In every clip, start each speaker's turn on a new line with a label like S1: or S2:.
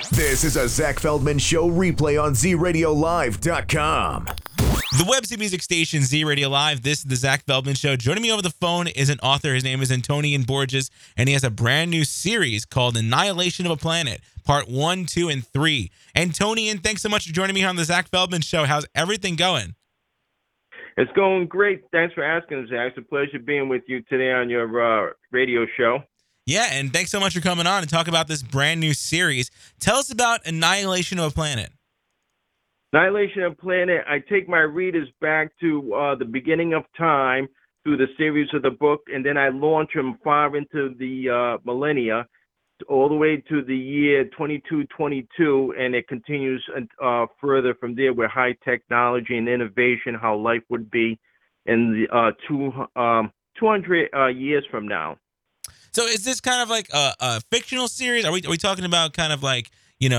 S1: This is a Zach Feldman Show replay on ZRadioLive.com.
S2: The website music station Z Radio Live. This is the Zach Feldman Show. Joining me over the phone is an author. His name is Antonian Borges, and he has a brand new series called Annihilation of a Planet, Part 1, 2, and 3. Antonian, thanks so much for joining me on the Zach Feldman Show. How's everything going?
S3: It's going great. Thanks for asking, Zach. It's a pleasure being with you today on your radio show.
S2: Yeah, and thanks so much for coming on and talk about this brand new series. Tell us about Annihilation of a Planet.
S3: Annihilation of a Planet, I take my readers back to the beginning of time through the series of the book, and then I launch them far into the millennia, all the way to the year 2222, and it continues further from there with high technology and innovation, how life would be in the 200 years from now.
S2: So is this kind of like a fictional series? Are we talking about kind of like,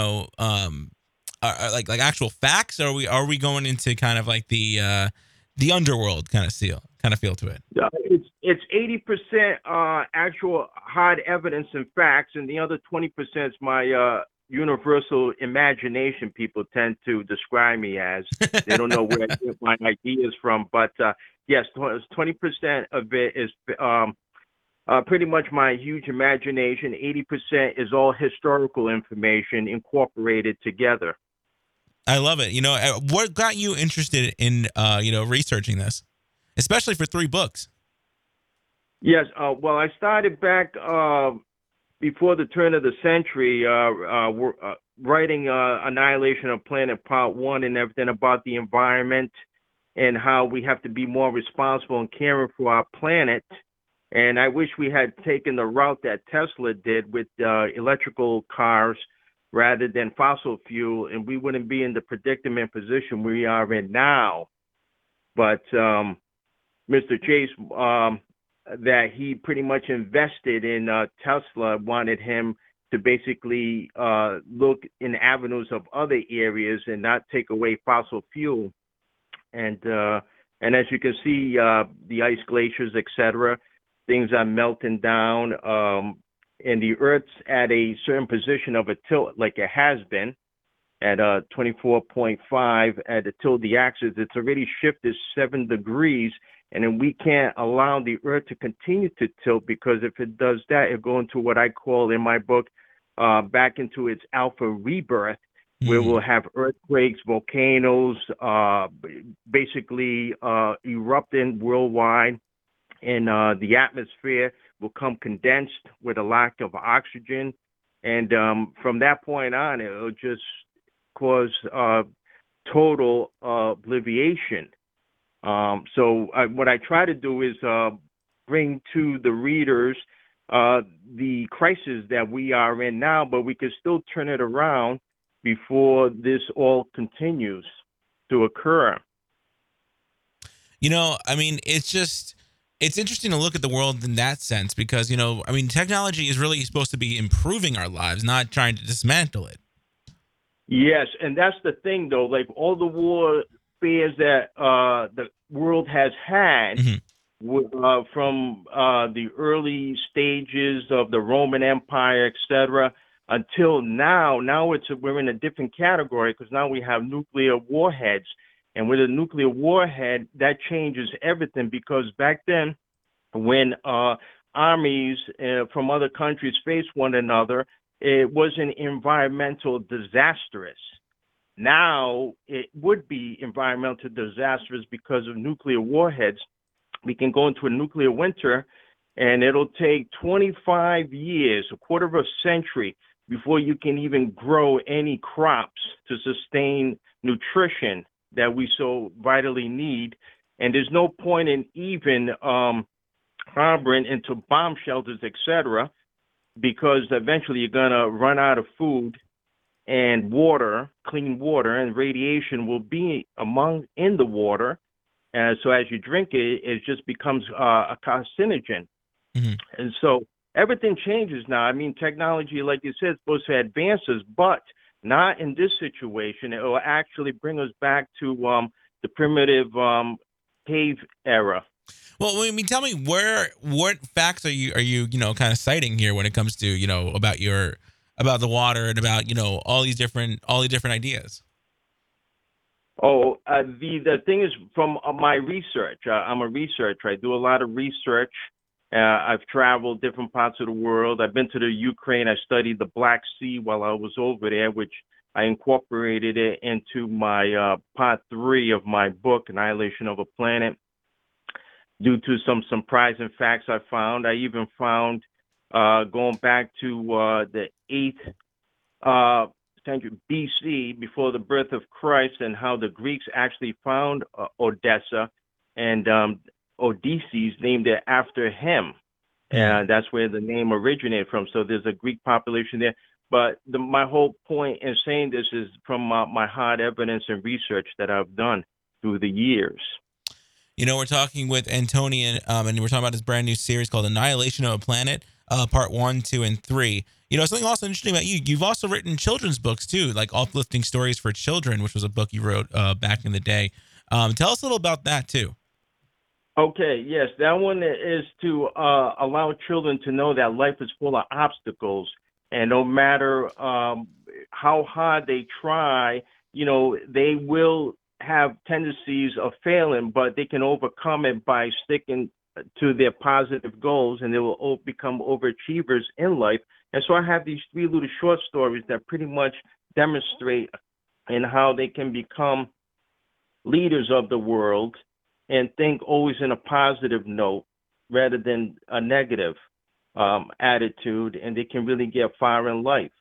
S2: like actual facts, or are we going into kind of like the underworld kind of feel to it?
S3: It's 80% actual hard evidence and facts, and the other 20% is my universal imagination. People tend to describe me as. They don't know where I get my ideas from, but yes, 20% of it is pretty much my huge imagination. 80% is all historical information incorporated together.
S2: I love it. What got you interested in, researching this, especially for 3 books?
S3: Yes. Well, I started back before the turn of the century, writing Annihilation of Planet Part 1 and everything about the environment and how we have to be more responsible and caring for our planet. And I wish we had taken the route that Tesla did with electrical cars rather than fossil fuel, and we wouldn't be in the predicament position we are in now. But Mr. Chase, that he pretty much invested in Tesla, wanted him to basically look in avenues of other areas and not take away fossil fuel. And as you can see, the ice glaciers, etc., things are melting down, and the Earth's at a certain position of a tilt, like it has been, at 24.5 at the tilt of the axis. It's already shifted 7 degrees, and then we can't allow the Earth to continue to tilt, because if it does that, it'll go into what I call in my book, back into its alpha rebirth, where we'll have earthquakes, volcanoes, basically erupting worldwide. And the atmosphere will come condensed with a lack of oxygen. And from that point on, it'll just cause total obliviation. So what I try to do is bring to the readers the crisis that we are in now, but we can still turn it around before this all continues to occur.
S2: It's interesting to look at the world in that sense because, technology is really supposed to be improving our lives, not trying to dismantle it.
S3: Yes, and that's the thing, though. Like all the warfares that the world has had from the early stages of the Roman Empire, etc., until now we're in a different category, because now we have nuclear warheads. And with a nuclear warhead, that changes everything, because back then, when armies from other countries faced one another, it wasn't environmental disastrous. Now it would be environmental disastrous because of nuclear warheads. We can go into a nuclear winter, and it'll take 25 years, a quarter of a century, before you can even grow any crops to sustain nutrition that we so vitally need. And there's no point in even harboring into bomb shelters, etc., because eventually you're going to run out of food and water, clean water, and radiation will be in the water. So as you drink it, it just becomes a carcinogen. And so everything changes now. I mean, technology, like you said, is supposed to advance us, but not in this situation. It will actually bring us back to the primitive cave era.
S2: Well, tell me what facts are you kind of citing here when it comes to about your about the water and about all these different ideas.
S3: Oh, the thing is from my research. I'm a researcher. I do a lot of research. I've traveled different parts of the world. I've been to the Ukraine. I studied the Black Sea while I was over there, which I incorporated it into my part 3 of my book, Annihilation of a Planet, due to some surprising facts I found. I even found, going back to the 8th century BC, before the birth of Christ, and how the Greeks actually found Odessa, and Odysseus named it after him. And that's where the name originated from. So there's a Greek population there. But my whole point in saying this is from my hard evidence and research that I've done through the years.
S2: We're talking with Antonian, and we're talking about his brand new series called Annihilation of a Planet, part 1, 2, and 3. Something also interesting about you, you've also written children's books too, like Uplifting Stories for Children, which was a book you wrote back in the day. Tell us a little about that too.
S3: Okay, yes, that one is to allow children to know that life is full of obstacles, and no matter how hard they try, they will have tendencies of failing, but they can overcome it by sticking to their positive goals, and they will become overachievers in life. And so I have these 3 little short stories that pretty much demonstrate in how they can become leaders of the world and think always in a positive note rather than a negative attitude, and they can really get far in life.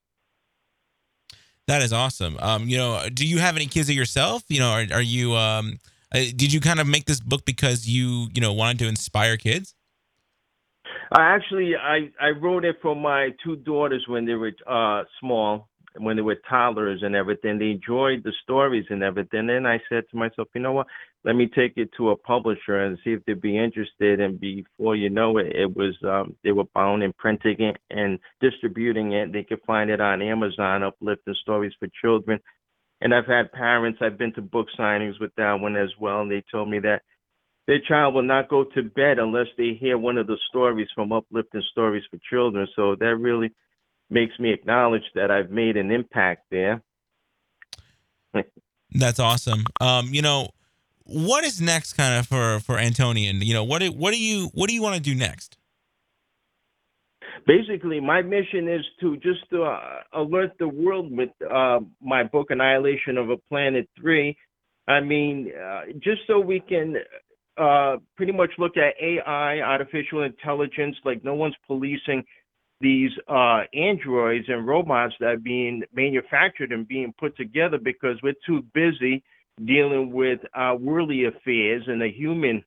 S2: That is awesome. Do you have any kids of yourself? Are you? Did you kind of make this book because you wanted to inspire kids?
S3: Actually, I wrote it for my 2 daughters when they were small, when they were toddlers and everything. They enjoyed the stories and everything. Then I said to myself, you know what? Let me take it to a publisher and see if they'd be interested. And before you know it, it was they were bound and printing it and distributing it. They could find it on Amazon, Uplifting Stories for Children. And I've had parents, I've been to book signings with that one as well, and they told me that their child will not go to bed unless they hear one of the stories from Uplifting Stories for Children. So that really makes me acknowledge that I've made an impact there.
S2: That's awesome. What is next kind of for Antonian? What do you want to do next?
S3: Basically, my mission is to just alert the world with my book, Annihilation of a Planet 3. I mean, just so we can pretty much look at AI, artificial intelligence, like no one's policing these androids and robots that are being manufactured and being put together because we're too busy dealing with worldly affairs and the human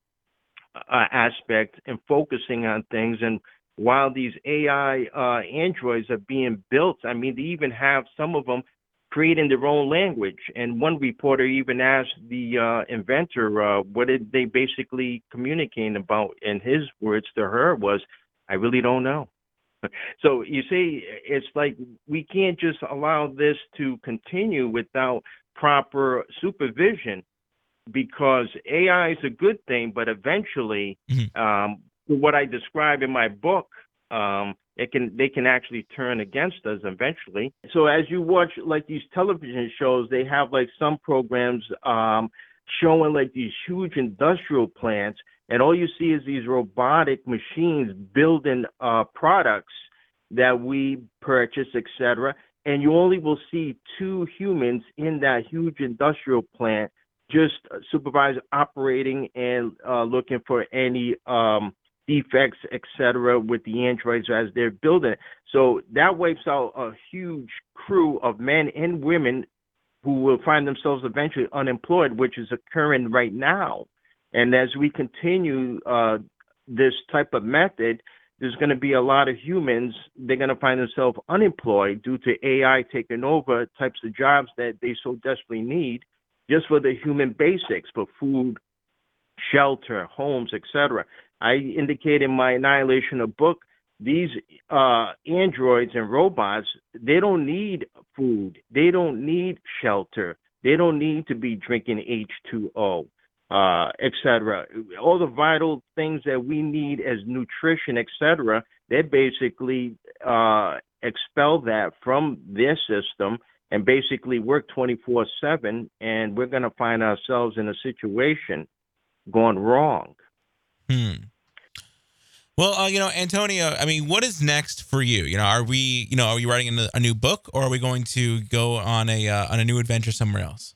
S3: aspect and focusing on things. And while these AI androids are being built, I mean, they even have some of them creating their own language. And one reporter even asked the inventor, what did they basically communicate about? And his words to her was, I really don't know. So you see, it's like we can't just allow this to continue without proper supervision, because AI is a good thing, but eventually, what I describe in my book, they can actually turn against us eventually. So as you watch like these television shows, they have like some programs showing like these huge industrial plants, and all you see is these robotic machines building products that we purchase, etc. And you only will see 2 humans in that huge industrial plant, just supervised operating and looking for any defects, etc., with the androids as they're building it. So that wipes out a huge crew of men and women who will find themselves eventually unemployed, which is occurring right now. And as we continue this type of method, there's going to be a lot of humans, they're going to find themselves unemployed due to AI taking over types of jobs that they so desperately need just for the human basics, for food, shelter, homes, etc. I indicate in my Annihilation of book, these androids and robots, they don't need food. They don't need shelter. They don't need to be drinking H2O, etc. All the vital things that we need as nutrition, etc., they're basically expel that from their system and basically work 24/7, and we're going to find ourselves in a situation going wrong.
S2: Well, Antonio, I mean, what is next for you? Are you writing a new book, or are we going to go on a new adventure somewhere else?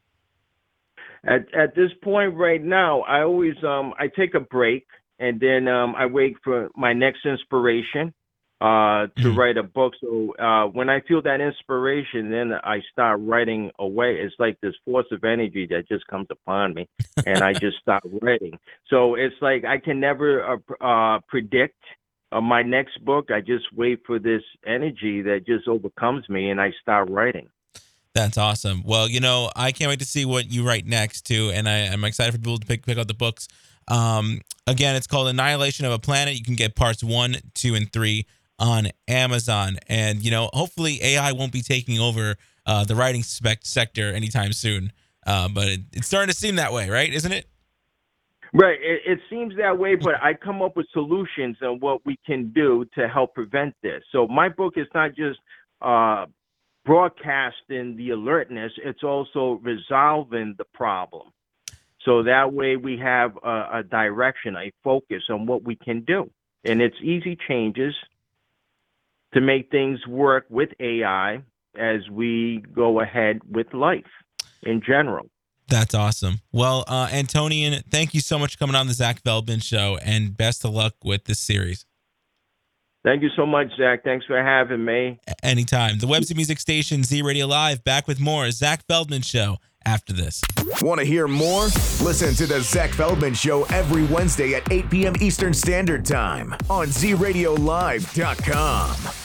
S3: At this point right now, I always I take a break, and then I wait for my next inspiration to write a book. So when I feel that inspiration, then I start writing away. It's like this force of energy that just comes upon me, and I just start writing. So it's like I can never predict my next book. I just wait for this energy that just overcomes me, and I start writing.
S2: That's awesome. Well, I can't wait to see what you write next too, and I'm excited for people to pick up the books. Again, it's called Annihilation of a Planet. You can get parts 1, 2, and 3 on Amazon, and hopefully AI won't be taking over the writing sector anytime soon. But it's starting to seem that way, right? Isn't it?
S3: Right. It seems that way, but I come up with solutions on what we can do to help prevent this. So my book is not just broadcasting the alertness, it's also resolving the problem. So that way we have a direction, a focus on what we can do. And it's easy changes to make things work with AI as we go ahead with life in general.
S2: That's awesome. Well, Antonian, thank you so much for coming on the Zach Feldman Show, and best of luck with this series.
S3: Thank you so much, Zach. Thanks for having me.
S2: Anytime. The Webster Music Station, Z Radio Live, back with more Zach Feldman Show after this.
S1: Want to hear more? Listen to the Zach Feldman Show every Wednesday at 8 p.m. Eastern Standard Time on ZRadioLive.com.